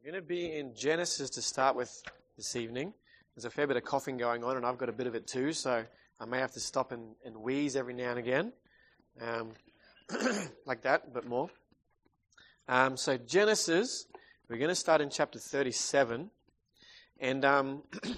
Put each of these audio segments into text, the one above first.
We're going to be in Genesis to start with this evening. There's a fair bit of coughing going on, and I've got a bit of it too, so I may have to stop and wheeze every now and again. Like that, but more. So Genesis, we're going to start in chapter 37. And I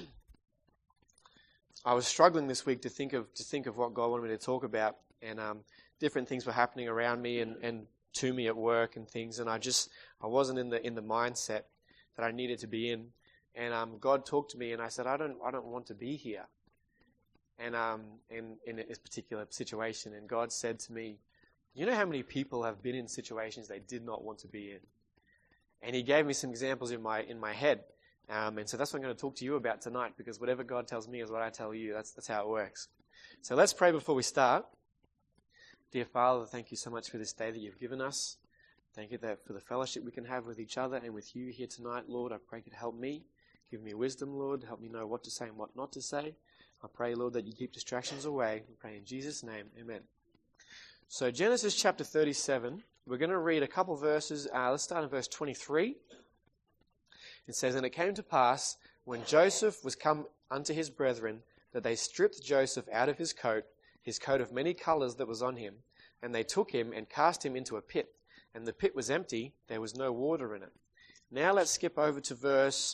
was struggling this week to think of what God wanted me to talk about, and different things were happening around me and to me at work and things, and I wasn't in the mindset that I needed to be in. And God talked to me, and I said, I don't want to be here. And in this particular situation, and God said to me, you know how many people have been in situations they did not want to be in? And He gave me some examples in my head. And so that's what I'm going to talk to you about tonight, because whatever God tells me is what I tell you. That's how it works. So let's pray before we start. Dear Father, thank you so much for this day that you've given us. Thank you for the fellowship we can have with each other and with you here tonight, Lord. I pray you could help me. Give me wisdom, Lord. Help me know what to say and what not to say. I pray, Lord, that you keep distractions away. I pray in Jesus' name. Amen. So Genesis chapter 37, we're going to read a couple verses. Let's start in verse 23. It says, And it came to pass, when Joseph was come unto his brethren, that they stripped Joseph out of his coat of many colours that was on him, and they took him and cast him into a pit. And the pit was empty, there was no water in it. Now let's skip over to verse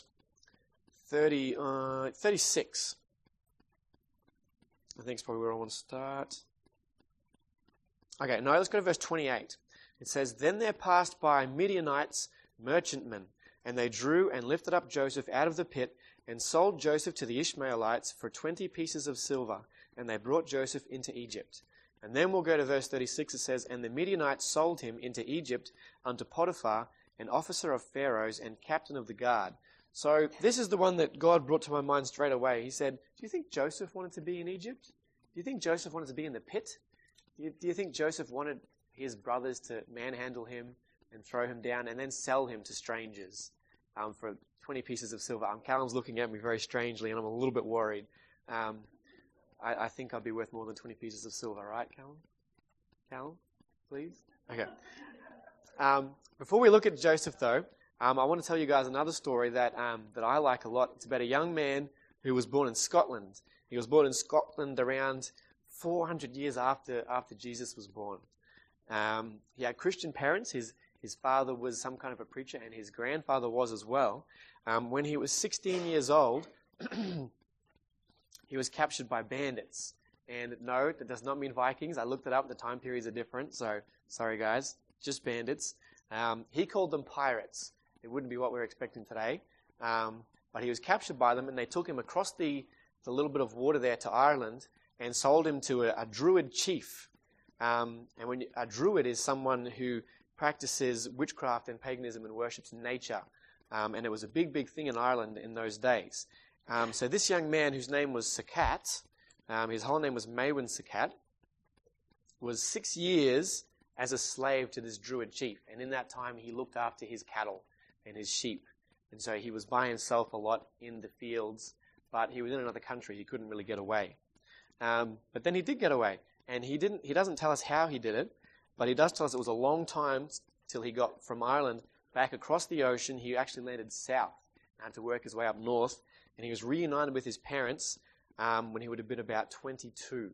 36. I think it's probably where I want to start. Okay, no, let's go to verse 28. It says, Then there passed by Midianites, merchantmen, and they drew and lifted up Joseph out of the pit, and sold Joseph to the Ishmaelites for 20 pieces of silver, and they brought Joseph into Egypt. And then we'll go to verse 36. It says, And the Midianites sold him into Egypt unto Potiphar, an officer of Pharaoh's and captain of the guard. So this is the one that God brought to my mind straight away. He said, do you think Joseph wanted to be in Egypt? Do you think Joseph wanted to be in the pit? Do you think Joseph wanted his brothers to manhandle him and throw him down and then sell him to strangers for 20 pieces of silver? Callum's looking at me very strangely, and I'm a little bit worried. I think I'd be worth more than 20 pieces of silver, right, Callum? Callum, please? Okay. Before we look at Joseph, though, I want to tell you guys another story that I like a lot. It's about a young man who was born in Scotland. He was born in Scotland around 400 years after Jesus was born. He had Christian parents. His father was some kind of a preacher, and his grandfather was as well. When he was 16 years old, he was captured by bandits. And no, that does not mean Vikings. I looked it up. The time periods are different. So, sorry guys, just bandits. He called them pirates. It wouldn't be what we're expecting today. But he was captured by them, and they took him across the little bit of water there to Ireland and sold him to a druid chief. And a druid is someone who practices witchcraft and paganism and worships nature. And it was a big, big thing in Ireland in those days. So this young man, whose name was Sakat, his whole name was Maewyn Sakat, was 6 years as a slave to this druid chief. And in that time, he looked after his cattle and his sheep. And so he was by himself a lot in the fields, but he was in another country. He couldn't really get away. But then he did get away. And he doesn't tell us how he did it, but he does tell us it was a long time till he got from Ireland back across the ocean. He actually landed south and had to work his way up north. And he was reunited with his parents when he would have been about 22.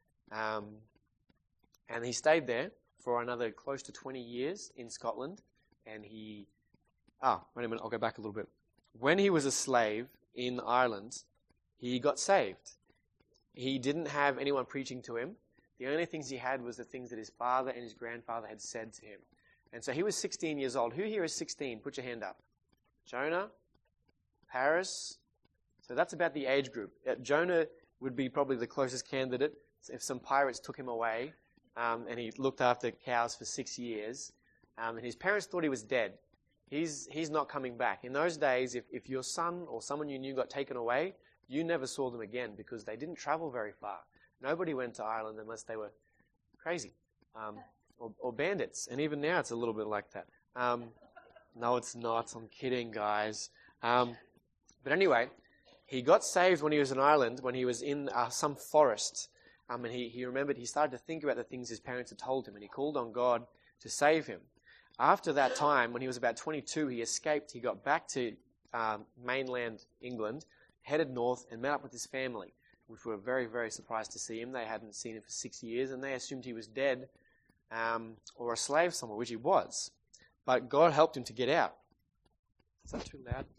And he stayed there for another close to 20 years in Scotland. And wait a minute, I'll go back a little bit. When he was a slave in Ireland, he got saved. He didn't have anyone preaching to him. The only things he had was the things that his father and his grandfather had said to him. And so he was 16 years old. Who here is 16? Put your hand up. Jonah? Paris? So that's about the age group. Jonah would be probably the closest candidate if some pirates took him away and he looked after cows for 6 years. And his parents thought he was dead. He's not coming back. In those days, if your son or someone you knew got taken away, you never saw them again because they didn't travel very far. Nobody went to Ireland unless they were crazy or bandits. And even now it's a little bit like that. No, it's not. I'm kidding, guys. But anyway, he got saved when he was in Ireland, when he was in some forest. And he remembered, he started to think about the things his parents had told him, and he called on God to save him. After that time, when he was about 22, he escaped. He got back to mainland England, headed north, and met up with his family, which were very, very surprised to see him. They hadn't seen him for 6 years, and they assumed he was dead or a slave somewhere, which he was. But God helped him to get out. Is that too loud?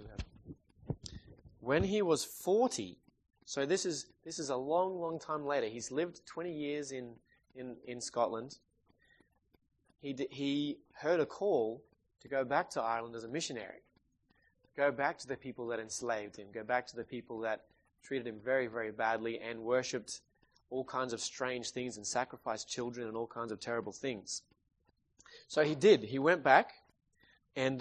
When he was 40, so this is a long, long time later. He's lived 20 years in Scotland. He heard a call to go back to Ireland as a missionary. Go back to the people that enslaved him. Go back to the people that treated him very, very badly and worshipped all kinds of strange things and sacrificed children and all kinds of terrible things. So he did. He went back, and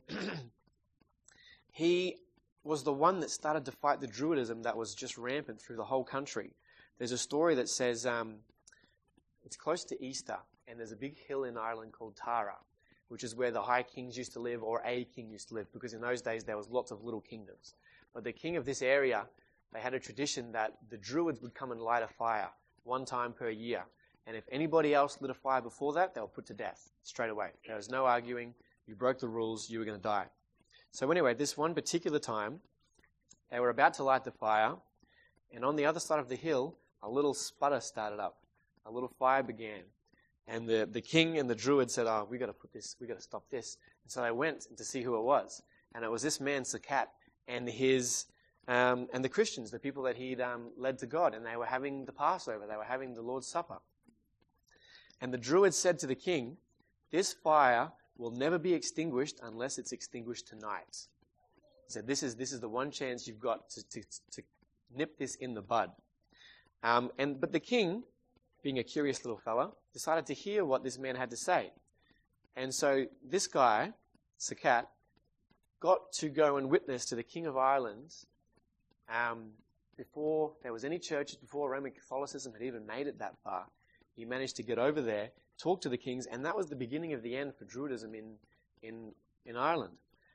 he was the one that started to fight the Druidism that was just rampant through the whole country. There's a story that says it's close to Easter, and there's a big hill in Ireland called Tara, which is where the high kings used to live, or a king used to live, because in those days there was lots of little kingdoms. But the king of this area, they had a tradition that the Druids would come and light a fire one time per year. And if anybody else lit a fire before that, they were put to death straight away. There was no arguing. You broke the rules, you were going to die. So anyway, this one particular time, they were about to light the fire, and on the other side of the hill, a little sputter started up. A little fire began. And the king and the druid said, we got to stop this. And so they went to see who it was. And it was this man, Sakat, and the Christians, the people that he'd led to God. And they were having the Passover. They were having the Lord's Supper. And the druid said to the king, this fire will never be extinguished unless it's extinguished tonight. He said, this is the one chance you've got to nip this in the bud. But the king, being a curious little fella, decided to hear what this man had to say. And so this guy, Sakat, got to go and witness to the King of Ireland before there was any churches, before Roman Catholicism had even made it that far. He managed to get over there, talk to the kings, and that was the beginning of the end for Druidism in Ireland.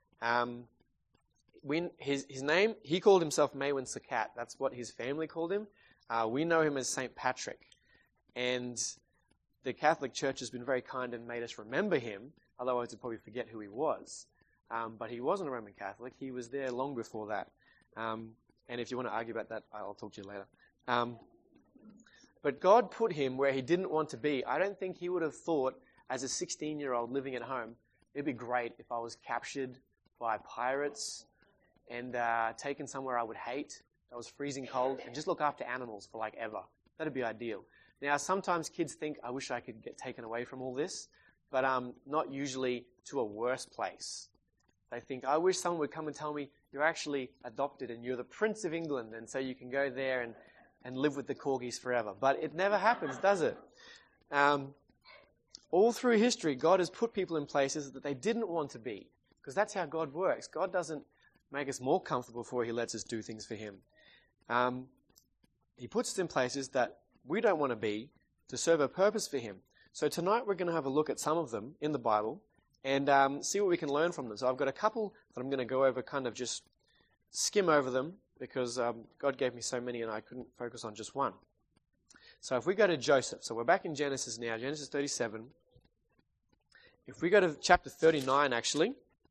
His name, he called himself Maewyn Sakat. That's what his family called him. We know him as St. Patrick. And the Catholic Church has been very kind and made us remember him, otherwise we'd probably forget who he was. But he wasn't a Roman Catholic. He was there long before that. And if you want to argue about that, I'll talk to you later. But God put him where he didn't want to be. I don't think he would have thought, as a 16-year-old living at home, it'd be great if I was captured by pirates and taken somewhere I would hate, that was freezing cold, and just look after animals for like ever. That'd be ideal. Now, sometimes kids think, I wish I could get taken away from all this, but not usually to a worse place. They think, I wish someone would come and tell me, you're actually adopted and you're the Prince of England, and so you can go there and live with the corgis forever. But it never happens, does it? All through history, God has put people in places that they didn't want to be, because that's how God works. God doesn't make us more comfortable before he lets us do things for him. He puts us in places that we don't want to be to serve a purpose for him. So tonight we're going to have a look at some of them in the Bible and see what we can learn from them. So I've got a couple that I'm going to go over, kind of just skim over them, because God gave me so many and I couldn't focus on just one. So if we go to Joseph, so we're back in Genesis now, Genesis 37. If we go to chapter 39 actually,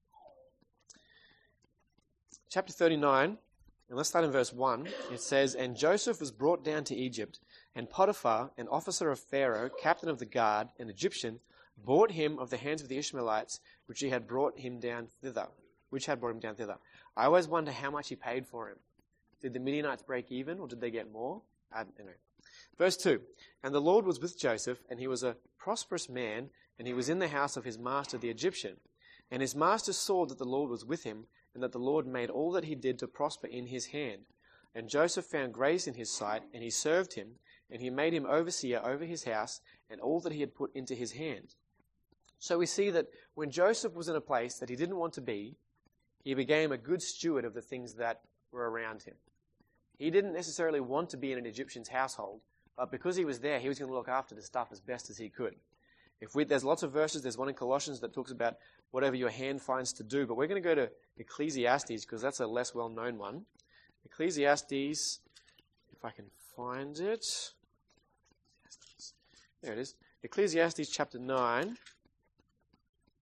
chapter 39, and let's start in verse 1. It says, And Joseph was brought down to Egypt, and Potiphar, an officer of Pharaoh, captain of the guard, an Egyptian, bought him of the hands of the Ishmaelites, which had brought him down thither. I always wonder how much he paid for him. Did the Midianites break even, or did they get more? I don't know. Verse 2, And the Lord was with Joseph, and he was a prosperous man, and he was in the house of his master the Egyptian. And his master saw that the Lord was with him, and that the Lord made all that he did to prosper in his hand. And Joseph found grace in his sight, and he served him, and he made him overseer over his house, and all that he had put into his hand. So we see that when Joseph was in a place that he didn't want to be, he became a good steward of the things that were around him. He didn't necessarily want to be in an Egyptian's household, but because he was there, he was going to look after the stuff as best as he could. There's lots of verses. There's one in Colossians that talks about whatever your hand finds to do, but we're going to go to Ecclesiastes because that's a less well-known one. Ecclesiastes, if I can find it. There it is. Ecclesiastes chapter 9.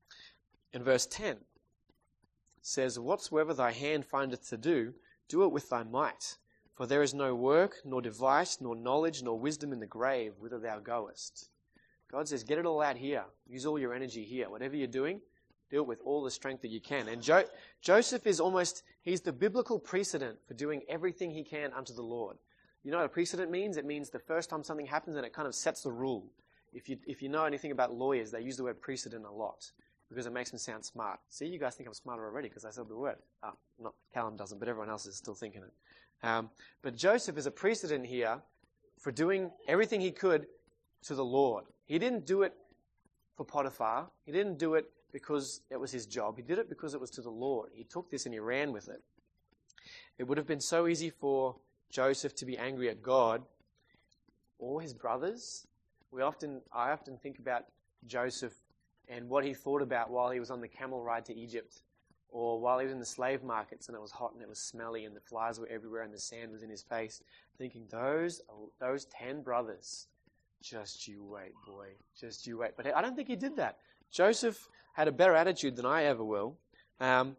In verse 10, it says, "Whatsoever thy hand findeth to do, do it with thy might. For there is no work, nor device, nor knowledge, nor wisdom in the grave, whither thou goest." God says, get it all out here. Use all your energy here. Whatever you're doing, do it with all the strength that you can. And Joseph is he's the biblical precedent for doing everything he can unto the Lord. You know what a precedent means? It means the first time something happens and it kind of sets the rule. If you know anything about lawyers, they use the word precedent a lot because it makes them sound smart. See, you guys think I'm smarter already because I said the word. Not Callum doesn't, but everyone else is still thinking it. But Joseph is a precedent here for doing everything he could to the Lord. He didn't do it for Potiphar. He didn't do it because it was his job. He did it because it was to the Lord. He took this and he ran with it. It would have been so easy for Joseph to be angry at God or his brothers. I often think about Joseph and what he thought about while he was on the camel ride to Egypt, or while he was in the slave markets and it was hot and it was smelly and the flies were everywhere and the sand was in his face, thinking, those 10 brothers, just you wait, boy, just you wait. But I don't think he did that. Joseph had a better attitude than I ever will. And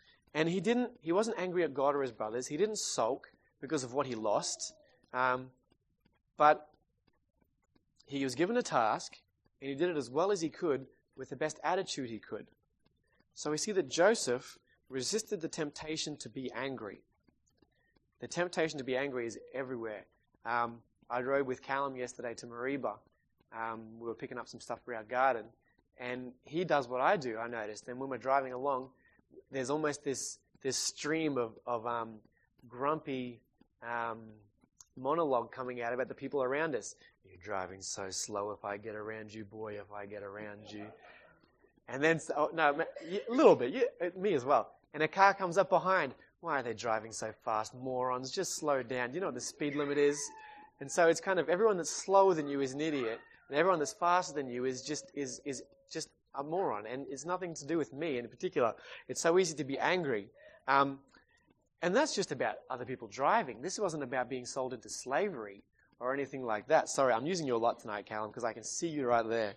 he wasn't angry at God or his brothers. He didn't sulk because of what he lost. But he was given a task, and he did it as well as he could with the best attitude he could. So we see that Joseph resisted the temptation to be angry. The temptation to be angry is everywhere. I drove with Callum yesterday to Mariba. We were picking up some stuff for our garden, and he does what I do, I noticed. And when we're driving along, there's almost this stream of grumpy monologue coming out about the people around us. You're driving so slow. If I get around you, boy, if I get around you. And then, a little bit, me as well. And a car comes up behind. Why are they driving so fast? Morons, just slow down. Do you know what the speed limit is? And so it's kind of everyone that's slower than you is an idiot, and everyone that's faster than you is just a moron. And it's nothing to do with me in particular. It's so easy to be angry. And that's just about other people driving. This wasn't about being sold into slavery or anything like that. Sorry, I'm using you a lot tonight, Callum, because I can see you right there.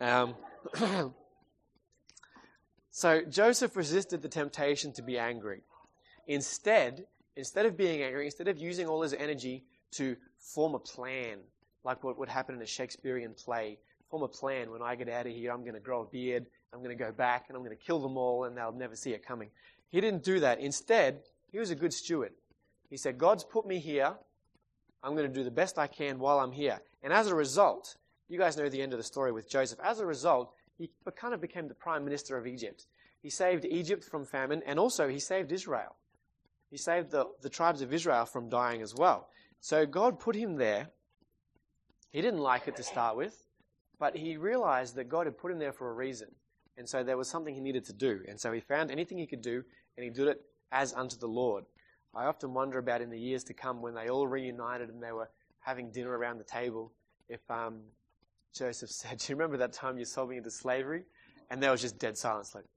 So Joseph resisted the temptation to be angry. Instead of being angry, instead of using all his energy to form a plan, like what would happen in a Shakespearean play, form a plan, when I get out of here, I'm going to grow a beard, I'm going to go back, and I'm going to kill them all, and they'll never see it coming. He didn't do that. Instead, he was a good steward. He said, God's put me here. I'm going to do the best I can while I'm here. And as a result, you guys know the end of the story with Joseph. As a result, he kind of became the prime minister of Egypt. He saved Egypt from famine, and also he saved Israel. He saved the tribes of Israel from dying as well. So God put him there. He didn't like it to start with, but he realized that God had put him there for a reason. And so there was something he needed to do. And so he found anything he could do, and he did it as unto the Lord. I often wonder about in the years to come when they all reunited and they were having dinner around the table, if Joseph said, do you remember that time you sold me into slavery? And there was just dead silence, like,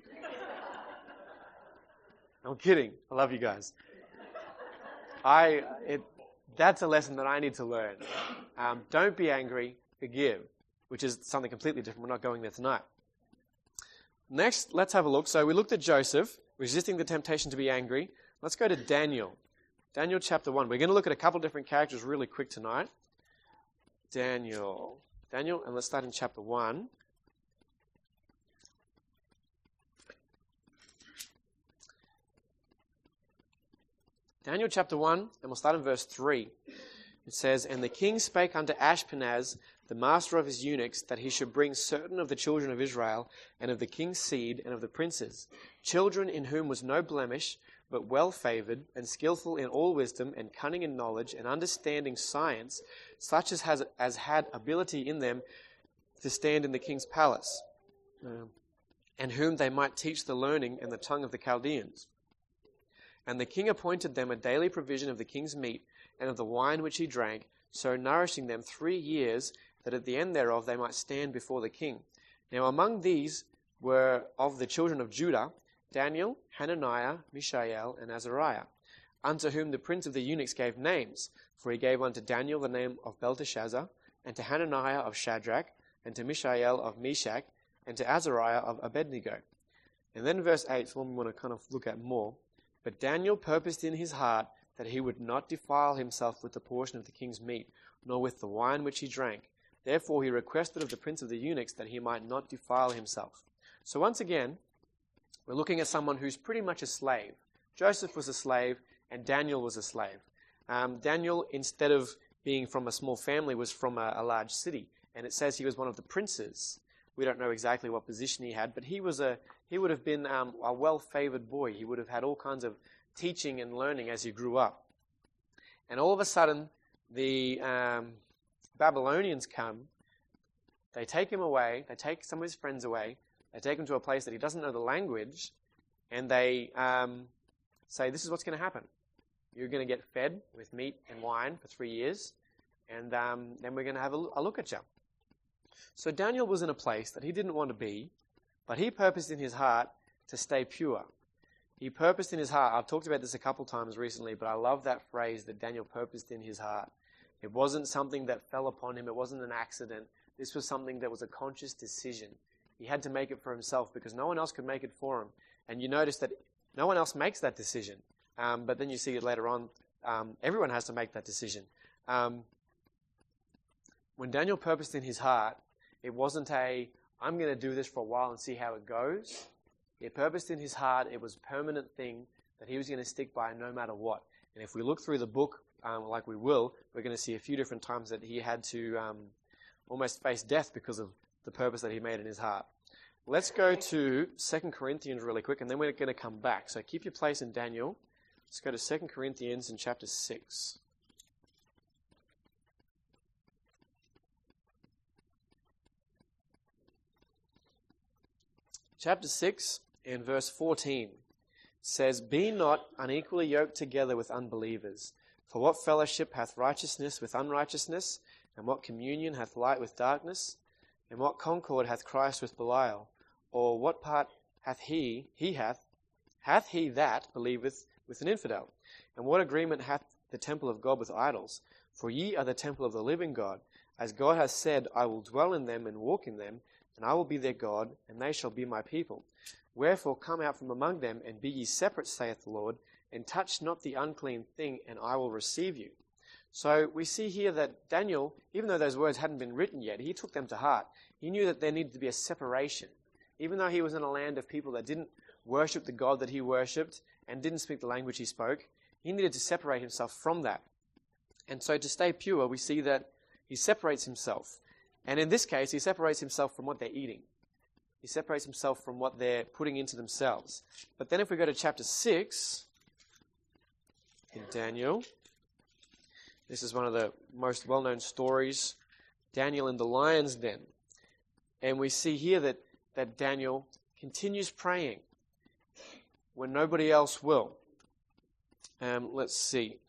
I'm kidding. I love you guys. That's a lesson that I need to learn. Don't be angry, forgive, which is something completely different. We're not going there tonight. Next, let's have a look. So we looked at Joseph, resisting the temptation to be angry. Let's go to Daniel. Daniel chapter 1. We're going to look at a couple different characters really quick tonight. Daniel, and let's start in chapter 1. Daniel chapter 1, and we'll start in verse 3. It says, And the king spake unto Ashpenaz, the master of his eunuchs, that he should bring certain of the children of Israel, and of the king's seed, and of the princes, children in whom was no blemish, but well favored, and skillful in all wisdom, and cunning in knowledge, and understanding science, such as had ability in them to stand in the king's palace, and whom they might teach the learning and the tongue of the Chaldeans. And the king appointed them a daily provision of the king's meat, and of the wine which he drank, so nourishing them 3 years, that at the end thereof they might stand before the king. Now among these were of the children of Judah, Daniel, Hananiah, Mishael, and Azariah, unto whom the prince of the eunuchs gave names. For he gave unto Daniel the name of Belteshazzar, and to Hananiah of Shadrach, and to Mishael of Meshach, and to Azariah of Abednego. And then verse 8 is one we want to kind of look at more. But Daniel purposed in his heart that he would not defile himself with the portion of the king's meat, nor with the wine which he drank. Therefore he requested of the prince of the eunuchs that he might not defile himself. So once again, we're looking at someone who's pretty much a slave. Joseph was a slave, and Daniel was a slave. Daniel, instead of being from a small family, was from a large city. And it says he was one of the princes. We don't know exactly what position he had, but he would have been a well-favored boy. He would have had all kinds of teaching and learning as he grew up. And all of a sudden, the Babylonians come. They take him away. They take some of his friends away. They take him to a place that he doesn't know the language. And they say, this is what's going to happen. You're going to get fed with meat and wine for 3 years. And then we're going to have a look at you. So Daniel was in a place that he didn't want to be, but he purposed in his heart to stay pure. He purposed in his heart. I've talked about this a couple times recently, but I love that phrase that Daniel purposed in his heart. It wasn't something that fell upon him. It wasn't an accident. This was something that was a conscious decision. He had to make it for himself because no one else could make it for him. And you notice that no one else makes that decision. But then you see it later on. Everyone has to make that decision. When Daniel purposed in his heart, it wasn't I'm going to do this for a while and see how it goes. He purposed in his heart, it was a permanent thing that he was going to stick by no matter what. And if we look through the book, like we will, we're going to see a few different times that he had to almost face death because of the purpose that he made in his heart. Let's go to 2 Corinthians really quick, and then we're going to come back. So keep your place in Daniel. Let's go to 2 Corinthians in chapter 6. Chapter 6 and verse 14 says, Be not unequally yoked together with unbelievers. For what fellowship hath righteousness with unrighteousness? And what communion hath light with darkness? And what concord hath Christ with Belial? Or what part hath hath he that believeth with an infidel? And what agreement hath the temple of God with idols? For ye are the temple of the living God. As God hath said, I will dwell in them and walk in them, and I will be their God, and they shall be my people. Wherefore come out from among them, and be ye separate, saith the Lord, and touch not the unclean thing, and I will receive you. So we see here that Daniel, even though those words hadn't been written yet, he took them to heart. He knew that there needed to be a separation. Even though he was in a land of people that didn't worship the God that he worshipped and didn't speak the language he spoke, he needed to separate himself from that. And so to stay pure, we see that he separates himself. And in this case, he separates himself from what they're eating. He separates himself from what they're putting into themselves. But then if we go to chapter 6 in Daniel, this is one of the most well-known stories, Daniel in the lion's den. And we see here that Daniel continues praying when nobody else will. Let's see.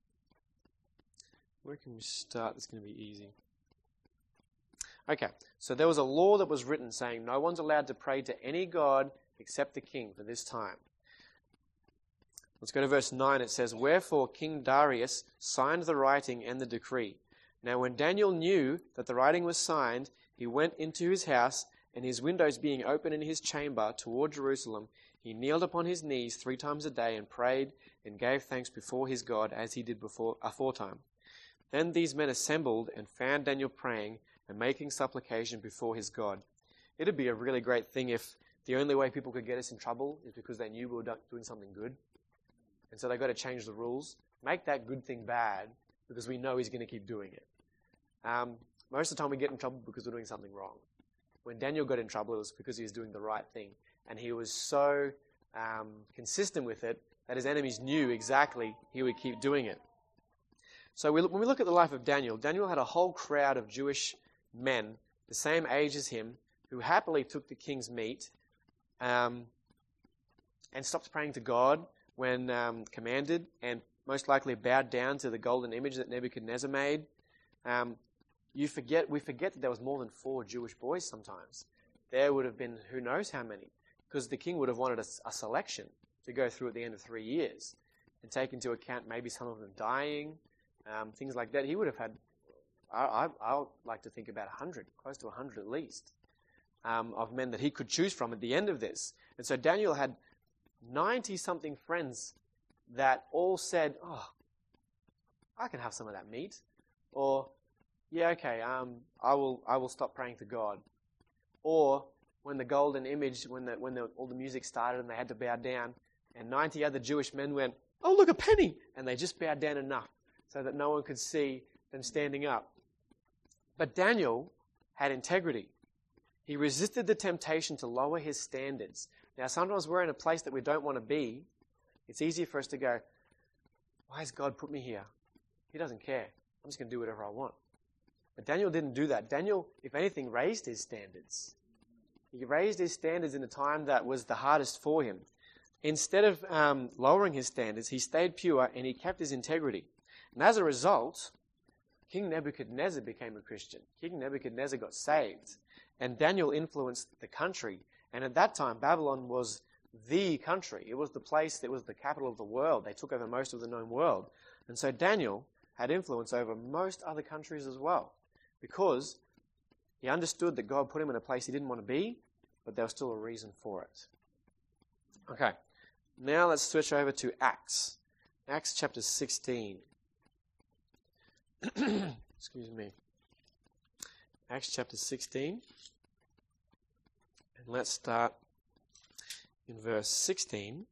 Where can we start? That's going to be easy. Okay, so there was a law that was written saying no one's allowed to pray to any god except the king for this time. Let's go to verse 9. It says, Wherefore King Darius signed the writing and the decree. Now when Daniel knew that the writing was signed, he went into his house, and his windows being open in his chamber toward Jerusalem, he kneeled upon his knees 3 times a day and prayed and gave thanks before his God as he did aforetime. Then these men assembled and found Daniel praying and making supplication before his God. It'd be a really great thing if the only way people could get us in trouble is because they knew we were doing something good. And so they got to change the rules, make that good thing bad, because we know he's going to keep doing it. Most of the time we get in trouble because we're doing something wrong. When Daniel got in trouble, it was because he was doing the right thing. And he was so consistent with it that his enemies knew exactly he would keep doing it. So when we look at the life of Daniel, Daniel had a whole crowd of Jewish men, the same age as him, who happily took the king's meat and stopped praying to God when commanded, and most likely bowed down to the golden image that Nebuchadnezzar made. We forget that there was more than 4 Jewish boys sometimes. There would have been who knows how many, because the king would have wanted a selection to go through at the end of 3 years and take into account maybe some of them dying, things like that. He would have had, I like to think about 100, close to 100 at least. of men that he could choose from at the end of this. And so Daniel had 90-something friends that all said, oh, I can have some of that meat. Or, yeah, okay, I will stop praying to God. Or when the golden image, when all the music started and they had to bow down, and 90 other Jewish men went, oh, look, a penny! And they just bowed down enough so that no one could see them standing up. But Daniel had integrity. He resisted the temptation to lower his standards. Now, sometimes we're in a place that we don't want to be. It's easier for us to go, why has God put me here? He doesn't care. I'm just going to do whatever I want. But Daniel didn't do that. Daniel, if anything, raised his standards. He raised his standards in a time that was the hardest for him. Instead of lowering his standards, he stayed pure and he kept his integrity. And as a result, King Nebuchadnezzar became a Christian. King Nebuchadnezzar got saved. And Daniel influenced the country. And at that time, Babylon was the country. It was the place that was the capital of the world. They took over most of the known world. And so Daniel had influence over most other countries as well, because he understood that God put him in a place he didn't want to be, but there was still a reason for it. Okay, now let's switch over to Acts. Acts chapter 16. Excuse me. Acts chapter 16. And let's start in verse 16.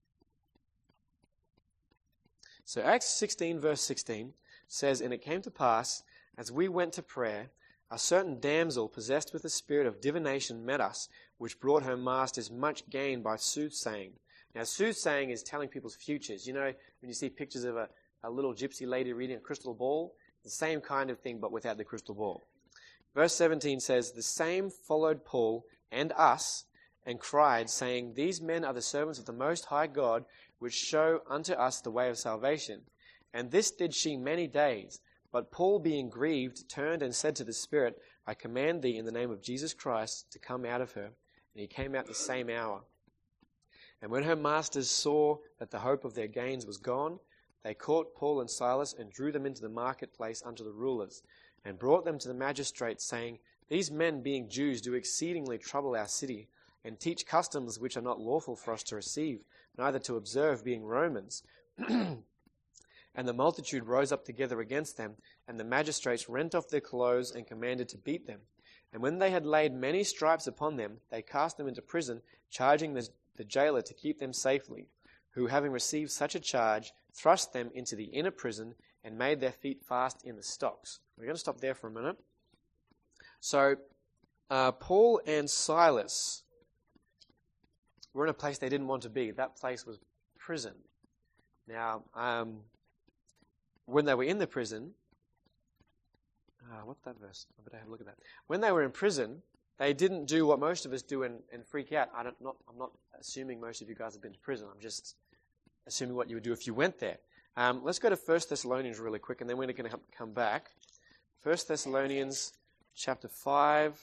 So Acts 16 verse 16 says, and it came to pass, as we went to prayer, a certain damsel possessed with a spirit of divination met us, which brought her masters much gain by soothsaying. Now soothsaying is telling people's futures. You know, when you see pictures of a little gypsy lady reading a crystal ball, the same kind of thing but without the crystal ball. Verse 17 says, the same followed Paul and us, and cried, saying, these men are the servants of the Most High God, which show unto us the way of salvation. And this did she many days. But Paul, being grieved, turned and said to the Spirit, I command thee in the name of Jesus Christ to come out of her. And he came out the same hour. And when her masters saw that the hope of their gains was gone, they caught Paul and Silas and drew them into the marketplace unto the rulers, and brought them to the magistrates, saying, these men, being Jews, do exceedingly trouble our city, and teach customs which are not lawful for us to receive, neither to observe, being Romans. And the multitude rose up together against them, and the magistrates rent off their clothes and commanded to beat them. And when they had laid many stripes upon them, they cast them into prison, charging the jailer to keep them safely, who, having received such a charge, thrust them into the inner prison and made their feet fast in the stocks. We're going to stop there for a minute. So, Paul and Silas were in a place they didn't want to be. That place was prison. Now, when they were in the prison, what's that verse? I better have a look at that. When they were in prison, they didn't do what most of us do and freak out. I'm not assuming most of you guys have been to prison. I'm just assuming what you would do if you went there. Let's go to 1 Thessalonians really quick, and then we're going to come back. 1 Thessalonians chapter 5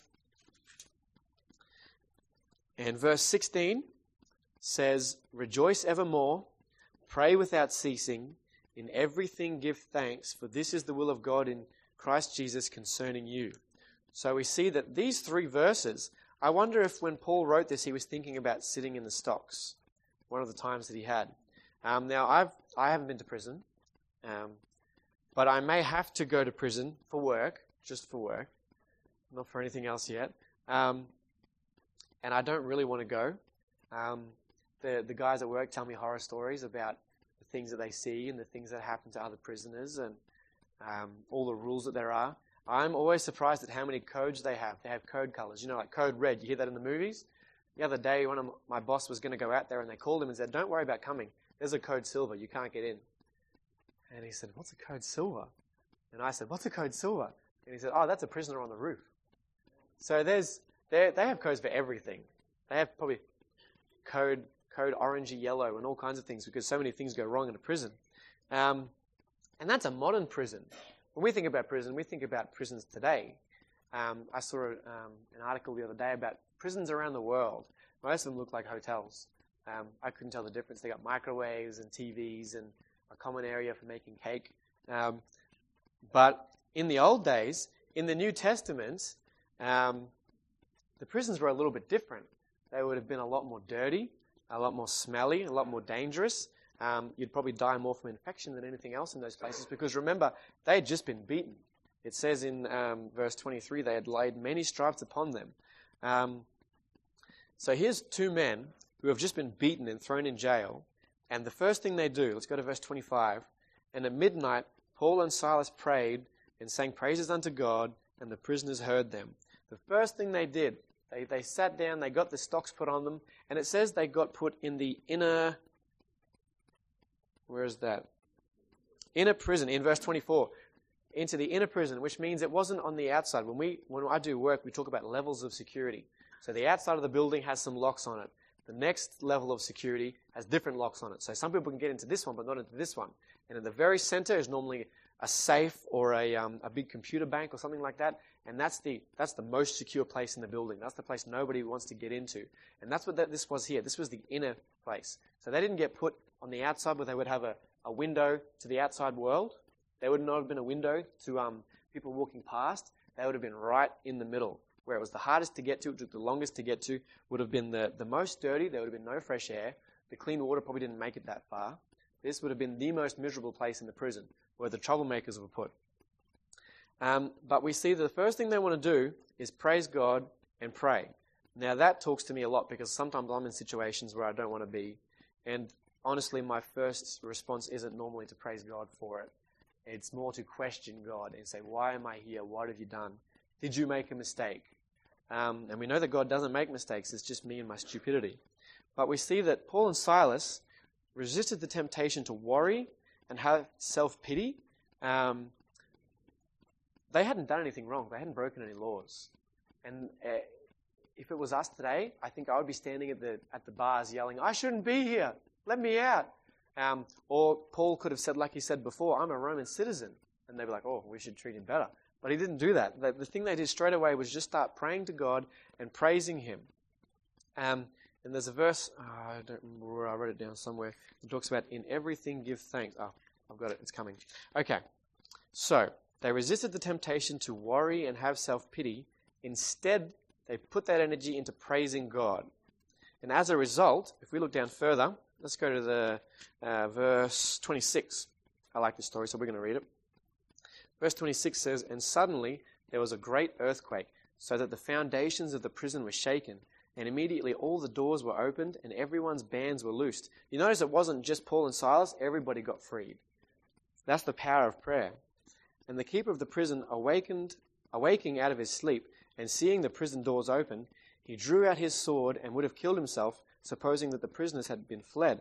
and verse 16 says, rejoice evermore, pray without ceasing, in everything give thanks, for this is the will of God in Christ Jesus concerning you. So we see that these three verses, I wonder if when Paul wrote this, he was thinking about sitting in the stocks, one of the times that he had. Now, I haven't been to prison, but I may have to go to prison for work, just for work, not for anything else yet. And I don't really want to go. The guys at work tell me horror stories about the things that they see and the things that happen to other prisoners and all the rules that there are. I'm always surprised at how many codes they have. They have code colors, like code red. You hear that in the movies? The other day, my boss was going to go out there and they called him and said, don't worry about coming. There's a code silver. You can't get in. And he said, what's a code silver? And I said, what's a code silver? And he said, oh, that's a prisoner on the roof. So they have codes for everything. They have probably code orangey yellow and all kinds of things because so many things go wrong in a prison. And that's a modern prison. When we think about prison, we think about prisons today. I saw an article the other day about prisons around the world. Most of them look like hotels. I couldn't tell the difference. They got microwaves and TVs and a common area for making cake. But in the old days, in the New Testament, the The prisons were a little bit different. They would have been a lot more dirty, a lot more smelly, a lot more dangerous. You'd probably die more from infection than anything else in those places, because remember, they had just been beaten. It says in verse 23, they had laid many stripes upon them. So here's two men who have just been beaten and thrown in jail. And the first thing they do, let's go to verse 25. And at midnight, Paul and Silas prayed and sang praises unto God, and the prisoners heard them. The first thing they did, they sat down, they got the stocks put on them, and it says they got put in the inner, where is that? Inner prison, in verse 24. Into the inner prison, which means it wasn't on the outside. When I do work, we talk about levels of security. So the outside of the building has some locks on it. The next level of security has different locks on it. So some people can get into this one, but not into this one. And in the very center is normally a safe or a big computer bank or something like that. And that's the most secure place in the building. That's the place nobody wants to get into. And that's what this was here. This was the inner place. So they didn't get put on the outside where they would have a window to the outside world. There would not have been a window to people walking past. They would have been right in the middle, where it was the hardest to get to, it took the longest to get to, would have been the most dirty. There would have been no fresh air. The clean water probably didn't make it that far. This would have been the most miserable place in the prison, where the troublemakers were put. But we see that the first thing they want to do is praise God and pray. Now that talks to me a lot, because sometimes I'm in situations where I don't want to be. And honestly, my first response isn't normally to praise God for it. It's more to question God and say, why am I here? What have you done? Did you make a mistake? And we know that God doesn't make mistakes. It's just me and my stupidity. But we see that Paul and Silas resisted the temptation to worry and have self-pity. They hadn't done anything wrong. They hadn't broken any laws. And if it was us today, I think I would be standing at the bars yelling, I shouldn't be here. Let me out. Or Paul could have said, like he said before, I'm a Roman citizen. And they'd be like, oh, we should treat him better. But he didn't do that. The thing they did straight away was just start praying to God and praising Him. And there's a verse, I don't remember where I wrote it down somewhere. It talks about, in everything give thanks. Oh, I've got it. It's coming. Okay. So, they resisted the temptation to worry and have self-pity. Instead, they put that energy into praising God. And as a result, if we look down further, let's go to the verse 26. I like this story, so we're going to read it. Verse 26 says, and suddenly there was a great earthquake, so that the foundations of the prison were shaken, and immediately all the doors were opened, and everyone's bands were loosed. You notice it wasn't just Paul and Silas, everybody got freed. That's the power of prayer. And the keeper of the prison, awaking out of his sleep, and seeing the prison doors open, he drew out his sword and would have killed himself, supposing that the prisoners had been fled.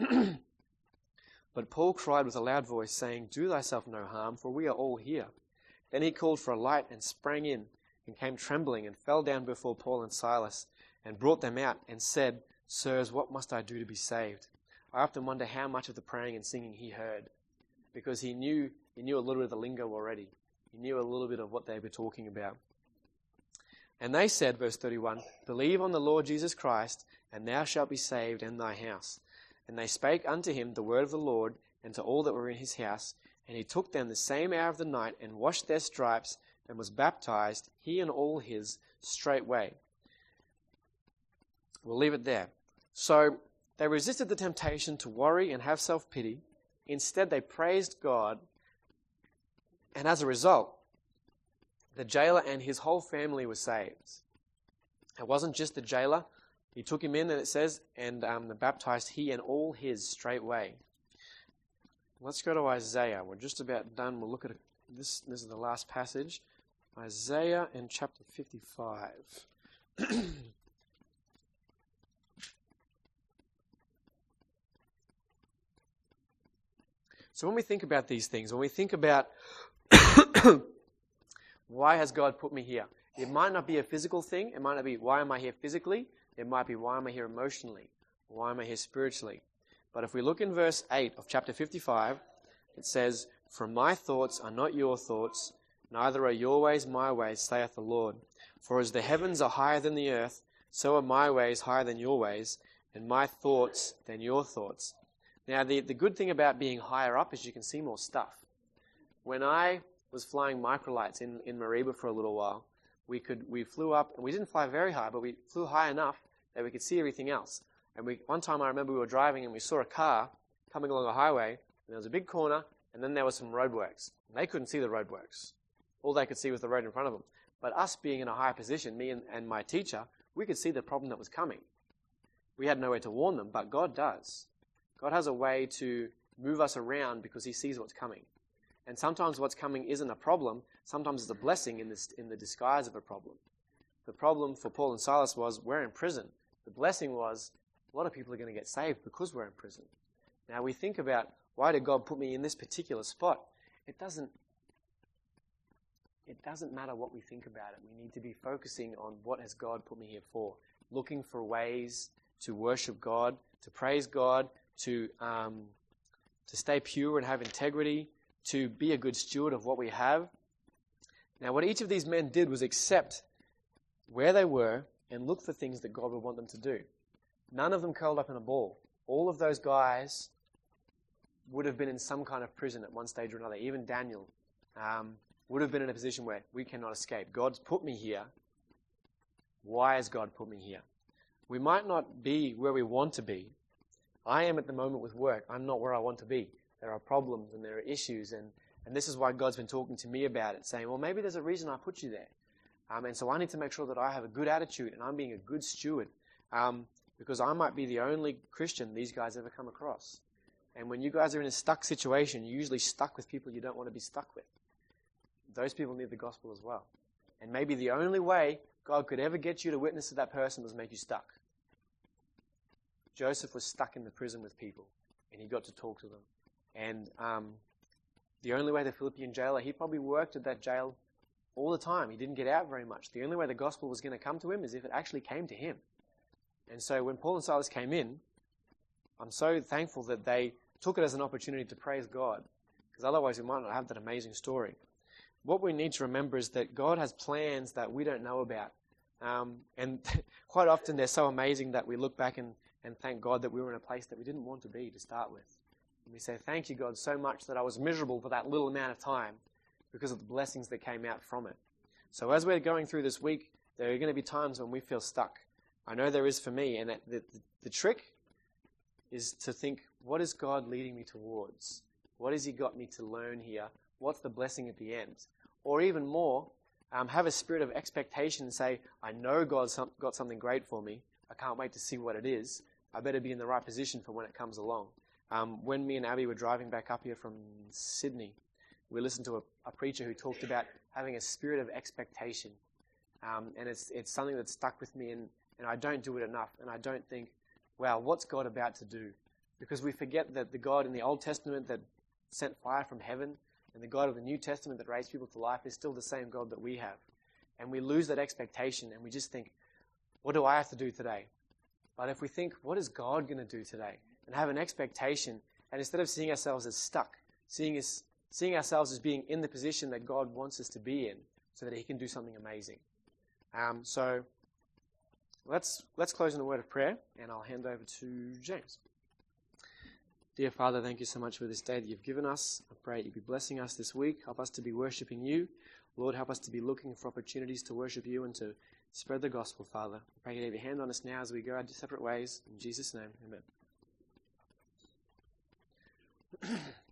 But Paul cried with a loud voice, saying, do thyself no harm, for we are all here. Then he called for a light and sprang in, and came trembling, and fell down before Paul and Silas, and brought them out, and said, sirs, what must I do to be saved? I often wonder how much of the praying and singing he heard, because he knew a little bit of the lingo already. He knew a little bit of what they were talking about. And they said, verse 31, believe on the Lord Jesus Christ, and thou shalt be saved and thy house. And they spake unto him the word of the Lord, and to all that were in his house. And he took them the same hour of the night, and washed their stripes, and was baptized, he and all his, straightway. We'll leave it there. So they resisted the temptation to worry and have self-pity. Instead, they praised God. And as a result, the jailer and his whole family were saved. It wasn't just the jailer. He took him in, and it says, and baptized he and all his straightway. Let's go to Isaiah. We're just about done. We'll look at this. This is the last passage. Isaiah in chapter 55. So when we think about these things, when we think about why has God put me here? It might not be a physical thing. It might not be, why am I here physically? It might be, why am I here emotionally? Why am I here spiritually? But if we look in verse 8 of chapter 55, it says, for my thoughts are not your thoughts, neither are your ways my ways, saith the Lord. For as the heavens are higher than the earth, so are my ways higher than your ways, and my thoughts than your thoughts. Now, the good thing about being higher up is you can see more stuff. When I was flying microlights in Mariba for a little while, we flew up, and we didn't fly very high, but we flew high enough that we could see everything else. And one time I remember we were driving and we saw a car coming along a highway, and there was a big corner, and then there was some roadworks. And they couldn't see the roadworks. All they could see was the road in front of them. But us being in a higher position, me and my teacher, we could see the problem that was coming. We had no way to warn them, but God does. God has a way to move us around because he sees what's coming. And sometimes what's coming isn't a problem. Sometimes it's a blessing in the disguise of a problem. The problem for Paul and Silas was we're in prison. The blessing was a lot of people are going to get saved because we're in prison. Now we think about, why did God put me in this particular spot? It doesn't matter what we think about it. We need to be focusing on what has God put me here for. Looking for ways to worship God, to praise God, to stay pure and have integrity, to be a good steward of what we have. Now, what each of these men did was accept where they were and look for things that God would want them to do. None of them curled up in a ball. All of those guys would have been in some kind of prison at one stage or another. Even Daniel would have been in a position where we cannot escape. God's put me here. Why has God put me here? We might not be where we want to be. I am at the moment with work. I'm not where I want to be. There are problems and there are issues, and this is why God's been talking to me about it, saying, well, maybe there's a reason I put you there. And so I need to make sure that I have a good attitude and I'm being a good steward, because I might be the only Christian these guys ever come across. And when you guys are in a stuck situation, you're usually stuck with people you don't want to be stuck with. Those people need the gospel as well. And maybe the only way God could ever get you to witness to that person was make you stuck. Joseph was stuck in the prison with people, and he got to talk to them. And the only way the Philippian jailer, he probably worked at that jail all the time. He didn't get out very much. The only way the gospel was going to come to him is if it actually came to him. And so when Paul and Silas came in, I'm so thankful that they took it as an opportunity to praise God, because otherwise we might not have that amazing story. What we need to remember is that God has plans that we don't know about. And quite often they're so amazing that we look back and thank God that we were in a place that we didn't want to be to start with. And we say, thank you, God, so much that I was miserable for that little amount of time because of the blessings that came out from it. So as we're going through this week, there are going to be times when we feel stuck. I know there is for me, and the trick is to think, what is God leading me towards? What has he got me to learn here? What's the blessing at the end? Or even more, have a spirit of expectation and say, I know God's got something great for me. I can't wait to see what it is. I better be in the right position for when it comes along. When me and Abby were driving back up here from Sydney, we listened to a preacher who talked about having a spirit of expectation. And it's something that's stuck with me, and I don't do it enough. And I don't think, wow, what's God about to do? Because we forget that the God in the Old Testament that sent fire from heaven and the God of the New Testament that raised people to life is still the same God that we have. And we lose that expectation and we just think, what do I have to do today? But if we think, what is God going to do today? And have an expectation, and instead of seeing ourselves as stuck, seeing ourselves as being in the position that God wants us to be in so that he can do something amazing. So let's close in a word of prayer, and I'll hand over to James. Dear Father, thank you so much for this day that you've given us. I pray you be blessing us this week. Help us to be worshipping you. Lord, help us to be looking for opportunities to worship you and to spread the gospel, Father. I pray you have your hand on us now as we go our separate ways. In Jesus' name, amen.